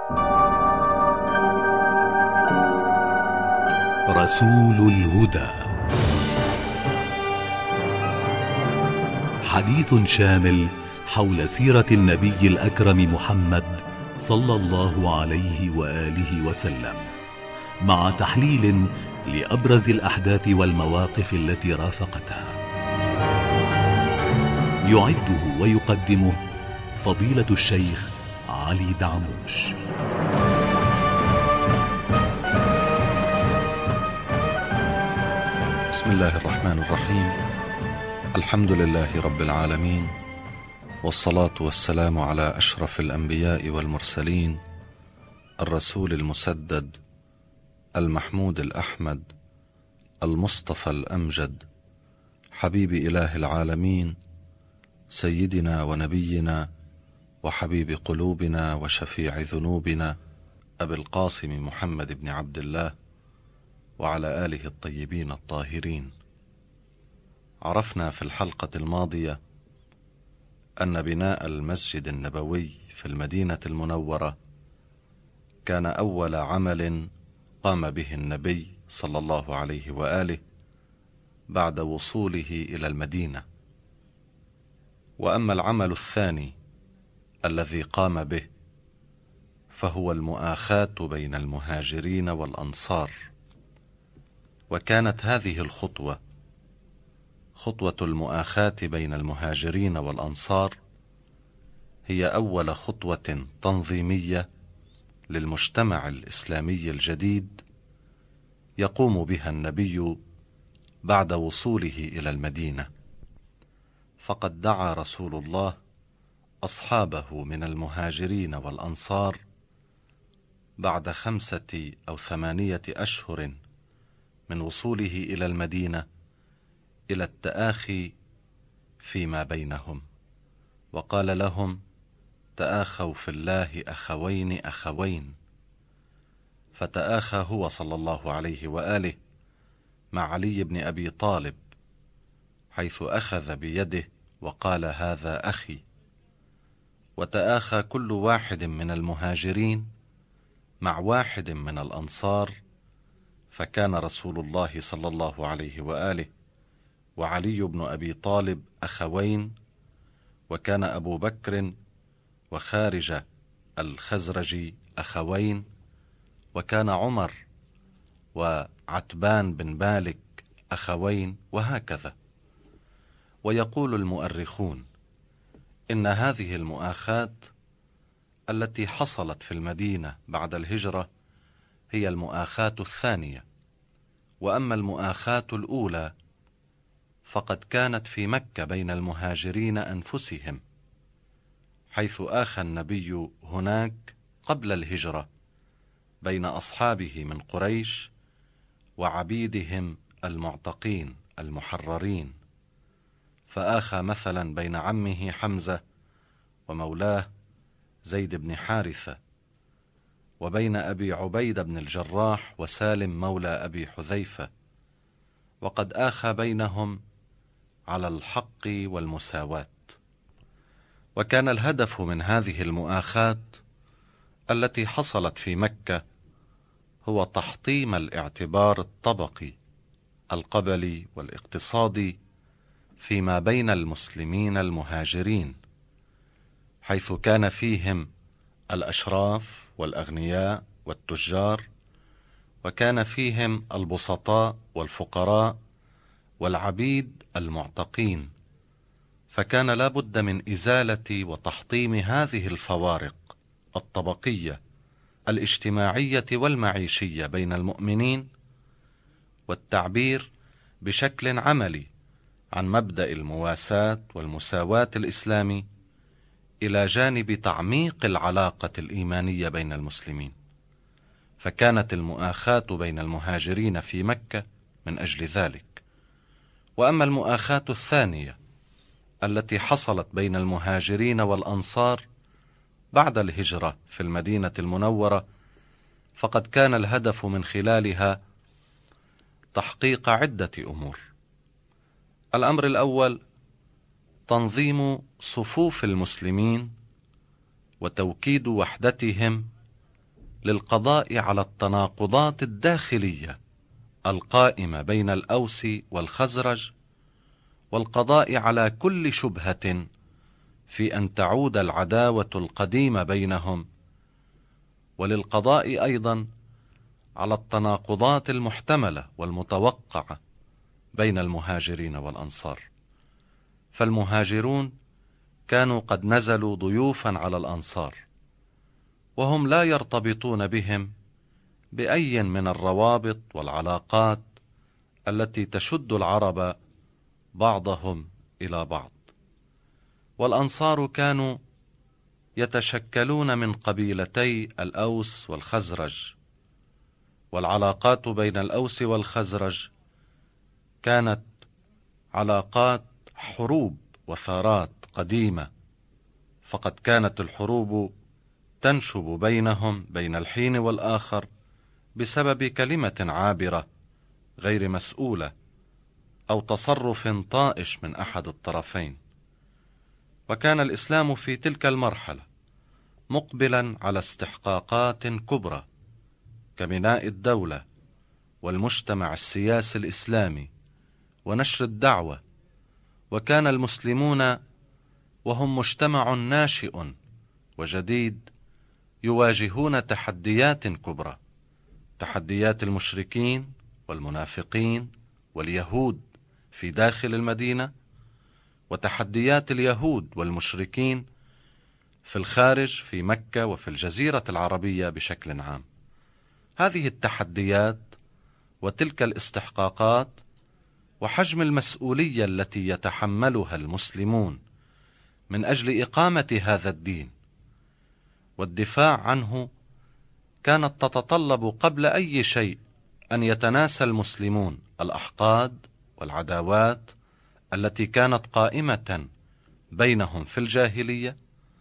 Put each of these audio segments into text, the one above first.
رسول الهدى، حديث شامل حول سيرة النبي الأكرم محمد صلى الله عليه وآله وسلم، مع تحليل لأبرز الأحداث والمواقف التي رافقتها. يعده ويقدمه فضيلة الشيخ علي دعموش. بسم الله الرحمن الرحيم. الحمد لله رب العالمين، والصلاة والسلام على أشرف الأنبياء والمرسلين، الرسول المسدد المحمود الأحمد المصطفى الأمجد، حبيب إله العالمين، سيدنا ونبينا وحبيب قلوبنا وشفيع ذنوبنا، أبي القاسم محمد بن عبد الله وعلى آله الطيبين الطاهرين. عرفنا في الحلقة الماضية أن بناء المسجد النبوي في المدينة المنورة كان أول عمل قام به النبي صلى الله عليه وآله بعد وصوله إلى المدينة. وأما العمل الثاني الذي قام به فهو المؤاخاة بين المهاجرين والأنصار. وكانت هذه الخطوة، خطوة المؤاخاة بين المهاجرين والأنصار، هي أول خطوة تنظيمية للمجتمع الإسلامي الجديد يقوم بها النبي بعد وصوله إلى المدينة. فقد دعا رسول الله أصحابه من المهاجرين والأنصار بعد 5 أو 8 أشهر من وصوله إلى المدينة إلى التآخي فيما بينهم، وقال لهم: تآخوا في الله أخوين أخوين. فتآخى هو صلى الله عليه وآله مع علي بن أبي طالب، حيث أخذ بيده وقال: هذا أخي. وتآخى كل واحد من المهاجرين مع واحد من الأنصار، فكان رسول الله صلى الله عليه وآله وعلي بن أبي طالب أخوين، وكان أبو بكر وخارج الخزرج أخوين، وكان عمر وعتبان بن مالك أخوين، وهكذا. ويقول المؤرخون إن هذه المؤاخاة التي حصلت في المدينة بعد الهجرة هي المؤاخاة الثانية. وأما المؤاخاة الأولى فقد كانت في مكة بين المهاجرين أنفسهم، حيث آخى النبي هناك قبل الهجرة بين أصحابه من قريش وعبيدهم المعتقين المحررين، فآخى مثلا بين عمه حمزة ومولاه زيد بن حارثة، وبين أبي عبيدة بن الجراح وسالم مولى أبي حذيفة، وقد آخى بينهم على الحق والمساواة. وكان الهدف من هذه المؤاخاة التي حصلت في مكة هو تحطيم الاعتبار الطبقي القبلي والاقتصادي فيما بين المسلمين المهاجرين، حيث كان فيهم الأشراف والأغنياء والتجار، وكان فيهم البسطاء والفقراء والعبيد المعتقين. فكان لا بد من إزالة وتحطيم هذه الفوارق الطبقية الاجتماعية والمعيشية بين المؤمنين، والتعبير بشكل عملي عن مبدأ المواساة والمساواة الإسلامي إلى جانب تعميق العلاقة الإيمانية بين المسلمين. فكانت المؤاخاة بين المهاجرين في مكة من أجل ذلك. وأما المؤاخاة الثانية التي حصلت بين المهاجرين والأنصار بعد الهجرة في المدينة المنورة، فقد كان الهدف من خلالها تحقيق عدة أمور. الأمر الأول تنظيم صفوف المسلمين وتوكيد وحدتهم للقضاء على التناقضات الداخلية القائمة بين الأوس والخزرج، والقضاء على كل شبهة في أن تعود العداوة القديمة بينهم، وللقضاء أيضا على التناقضات المحتملة والمتوقعة بين المهاجرين والأنصار. فالمهاجرون كانوا قد نزلوا ضيوفا على الأنصار، وهم لا يرتبطون بهم بأي من الروابط والعلاقات التي تشد العرب بعضهم إلى بعض. والأنصار كانوا يتشكلون من قبيلتي الأوس والخزرج، والعلاقات بين الأوس والخزرج كانت علاقات حروب وثارات قديمة، فقد كانت الحروب تنشب بينهم بين الحين والآخر بسبب كلمة عابرة غير مسؤولة أو تصرف طائش من أحد الطرفين. وكان الإسلام في تلك المرحلة مقبلا على استحقاقات كبرى كبناء الدولة والمجتمع السياسي الإسلامي ونشر الدعوة، وكان المسلمون وهم مجتمع ناشئ وجديد يواجهون تحديات كبرى، تحديات المشركين والمنافقين واليهود في داخل المدينة، وتحديات اليهود والمشركين في الخارج في مكة وفي الجزيرة العربية بشكل عام. هذه التحديات وتلك الاستحقاقات وحجم المسؤولية التي يتحملها المسلمون من أجل إقامة هذا الدين والدفاع عنه كانت تتطلب قبل أي شيء أن يتناسى المسلمون الأحقاد والعداوات التي كانت قائمة بينهم في الجاهلية،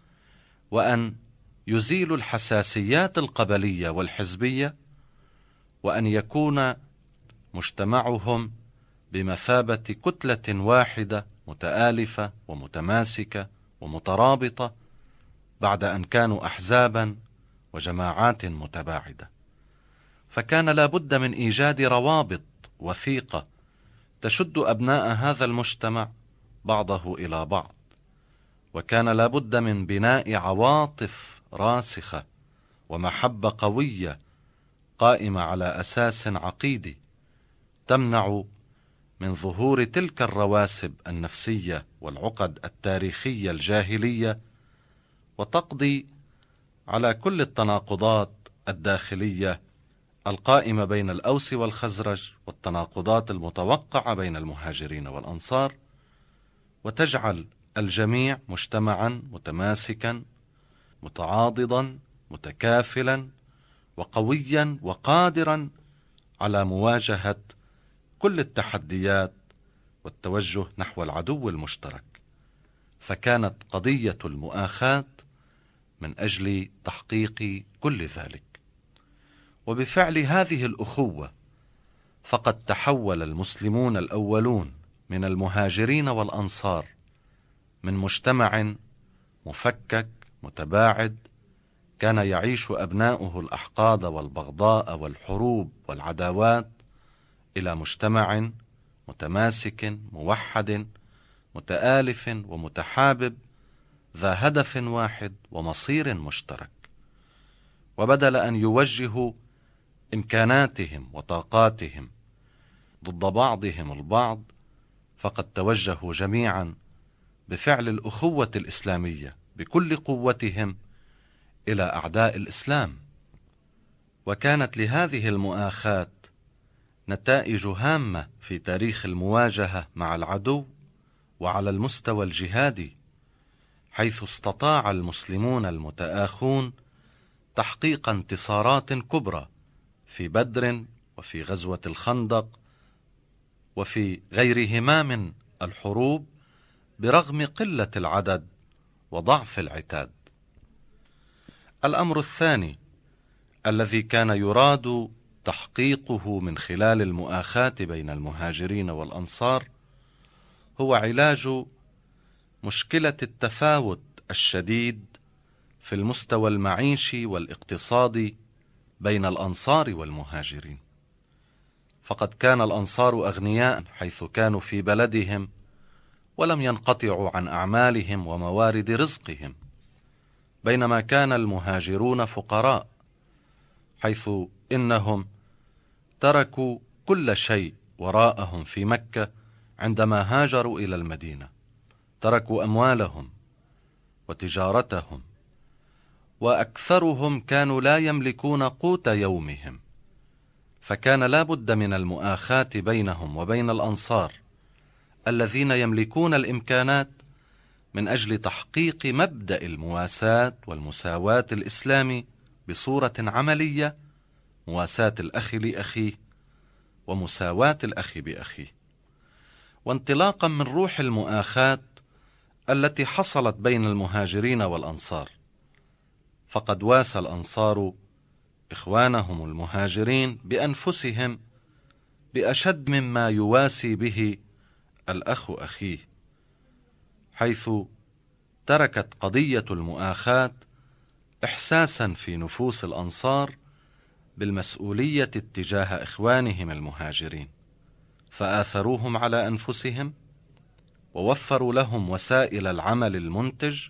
وأن يزيلوا الحساسيات القبلية والحزبية، وأن يكون مجتمعهم بمثابة كتلة واحدة متآلفة ومتماسكة ومترابطة بعد أن كانوا أحزابا وجماعات متباعدة. فكان لا بد من إيجاد روابط وثيقة تشد أبناء هذا المجتمع بعضه إلى بعض، وكان لا بد من بناء عواطف راسخة ومحبة قوية قائمة على أساس عقيدي تمنع من ظهور تلك الرواسب النفسية والعقد التاريخية الجاهلية، وتقضي على كل التناقضات الداخلية القائمة بين الأوس والخزرج والتناقضات المتوقعة بين المهاجرين والأنصار، وتجعل الجميع مجتمعا متماسكا متعاضدا متكافلا وقويا وقادرا على مواجهة كل التحديات والتوجه نحو العدو المشترك. فكانت قضية المؤاخاة من أجل تحقيق كل ذلك. وبفعل هذه الأخوة فقد تحول المسلمون الأولون من المهاجرين والأنصار من مجتمع مفكك متباعد كان يعيش أبناؤه الأحقاد والبغضاء والحروب والعداوات إلى مجتمع متماسك موحد متآلف ومتحابب ذا هدف واحد ومصير مشترك. وبدل أن يوجهوا إمكاناتهم وطاقاتهم ضد بعضهم البعض، فقد توجهوا جميعا بفعل الأخوة الإسلامية بكل قوتهم إلى أعداء الإسلام. وكانت لهذه المؤاخاة نتائج هامة في تاريخ المواجهة مع العدو وعلى المستوى الجهادي، حيث استطاع المسلمون المتآخون تحقيق انتصارات كبرى في بدر وفي غزوة الخندق وفي غيرهما من الحروب برغم قلة العدد وضعف العتاد. الأمر الثاني الذي كان يراد تحقيقه من خلال المؤاخاة بين المهاجرين والأنصار هو علاج مشكلة التفاوت الشديد في المستوى المعيشي والاقتصادي بين الأنصار والمهاجرين، فقد كان الأنصار أغنياء حيث كانوا في بلدهم ولم ينقطعوا عن أعمالهم وموارد رزقهم، بينما كان المهاجرون فقراء حيث إنهم تركوا كل شيء وراءهم في مكة عندما هاجروا إلى المدينة، تركوا أموالهم وتجارتهم، وأكثرهم كانوا لا يملكون قوت يومهم، فكان لا بد من المؤاخاة بينهم وبين الأنصار الذين يملكون الإمكانات من أجل تحقيق مبدأ المواساة والمساواة الإسلامي بصورة عملية، مواساة الأخ لأخيه ومساواة الأخ بأخيه. وانطلاقا من روح المؤاخاة التي حصلت بين المهاجرين والأنصار، فقد واسى الأنصار إخوانهم المهاجرين بأنفسهم بأشد مما يواسي به الأخ أخيه، حيث تركت قضية المؤاخاة إحساسا في نفوس الأنصار بالمسؤولية تجاه إخوانهم المهاجرين، فآثروهم على أنفسهم ووفروا لهم وسائل العمل المنتج،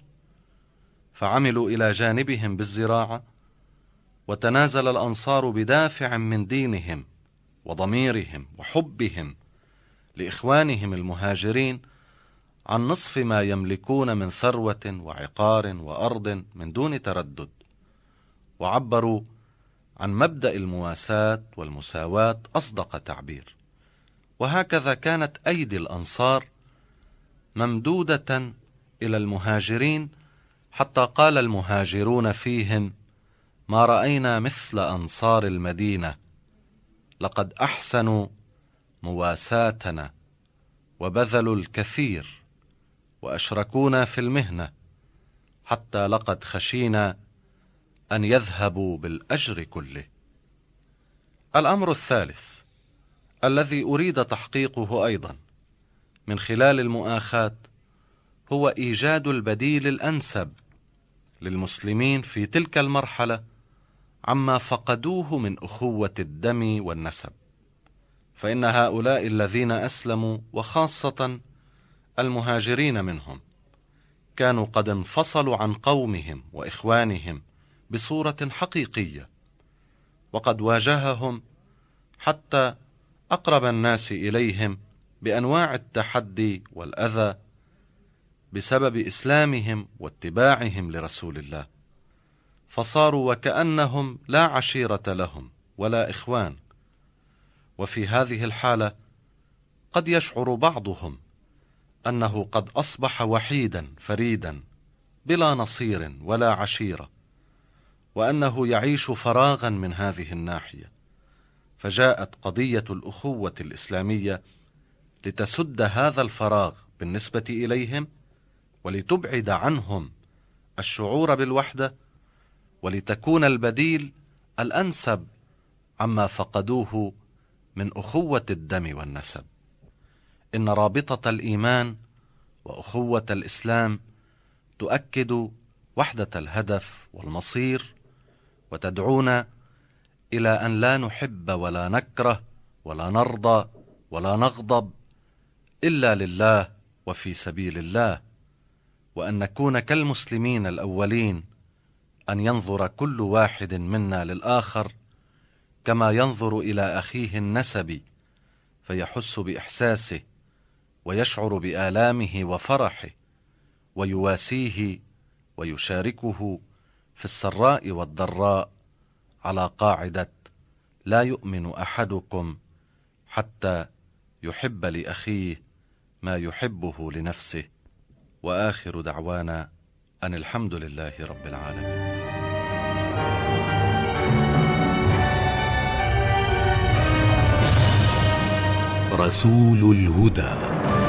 فعملوا إلى جانبهم بالزراعة، وتنازل الأنصار بدافع من دينهم وضميرهم وحبهم لإخوانهم المهاجرين عن نصف ما يملكون من ثروة وعقار وأرض من دون تردد، وعبروا عن مبدأ المواساة والمساواة أصدق تعبير. وهكذا كانت أيدي الأنصار ممدودة إلى المهاجرين، حتى قال المهاجرون فيهم: ما رأينا مثل أنصار المدينة، لقد أحسنوا مواساتنا وبذلوا الكثير وأشركونا في المهنة، حتى لقد خشينا أن يذهبوا بالأجر كله. الأمر الثالث الذي أريد تحقيقه أيضا من خلال المؤاخاة هو إيجاد البديل الأنسب للمسلمين في تلك المرحلة عما فقدوه من أخوة الدم والنسب، فإن هؤلاء الذين أسلموا وخاصة المهاجرين منهم كانوا قد انفصلوا عن قومهم وإخوانهم بصورة حقيقية، وقد واجههم حتى أقرب الناس إليهم بأنواع التحدي والأذى بسبب إسلامهم واتباعهم لرسول الله، فصاروا وكأنهم لا عشيرة لهم ولا إخوان. وفي هذه الحالة قد يشعر بعضهم أنه قد أصبح وحيدا فريدا بلا نصير ولا عشيرة، وأنه يعيش فراغا من هذه الناحية، فجاءت قضية الأخوة الإسلامية لتسد هذا الفراغ بالنسبة إليهم، ولتبعد عنهم الشعور بالوحدة، ولتكون البديل الأنسب عما فقدوه من أخوة الدم والنسب. إن رابطة الإيمان وأخوة الإسلام تؤكد وحدة الهدف والمصير، وتدعونا إلى أن لا نحب ولا نكره ولا نرضى ولا نغضب إلا لله وفي سبيل الله، وأن نكون كالمسلمين الأولين، أن ينظر كل واحد منا للآخر كما ينظر إلى أخيه النسبي، فيحس بإحساسه ويشعر بآلامه وفرحه، ويواسيه ويشاركه في السراء والضراء، على قاعدة لا يؤمن أحدكم حتى يحب لأخيه ما يحبه لنفسه. وآخر دعوانا أن الحمد لله رب العالمين. رسول الهدى.